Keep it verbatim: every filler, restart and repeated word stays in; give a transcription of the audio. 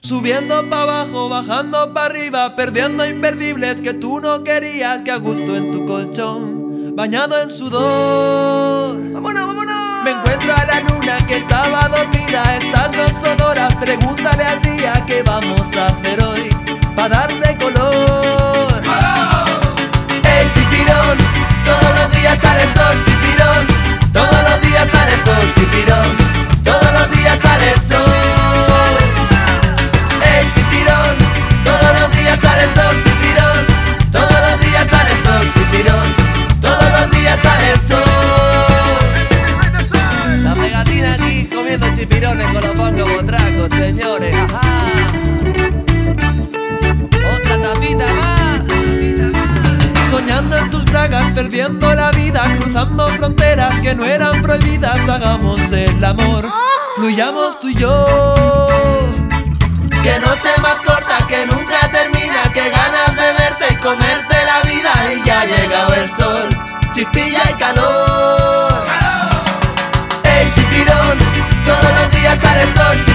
Subiendo pa' abajo, bajando pa' arriba, perdiendo imperdibles que tú no querías, que a gusto en tu colchón, bañado en sudor. ¡Vámonos, vámonos! Me encuentro a la luna que estaba dormida, estas no son horas, pregúntale al día qué vamos a hacer hoy, pa' darle color. ¡Hey, chipirón! Todos los días sale el sol, chipirón. Todos los días sale el sol, chipirón. Todos los días sale el sol. ¡Hey, chipirón! Todos los días sale el sol, chipirón. Todos los días sale el sol, chipirón. Todos los días sale el sol. La pegatina aquí comiendo chipirones con los bongos botracos, señores. Ajá. Otra tapita más, tapita más. Soñando en tus bragas, perdiendo la vida, cruzando fronteras que no eran prohibidas. Hagamos el amor, fluyamos tú y yo. Qué noche más corta que nunca termina, qué ganas de verte y comerte la vida. Y ya ha llegado el sol, chispilla y calor. ¡Hey, chipirón! Todos los días sale el sol,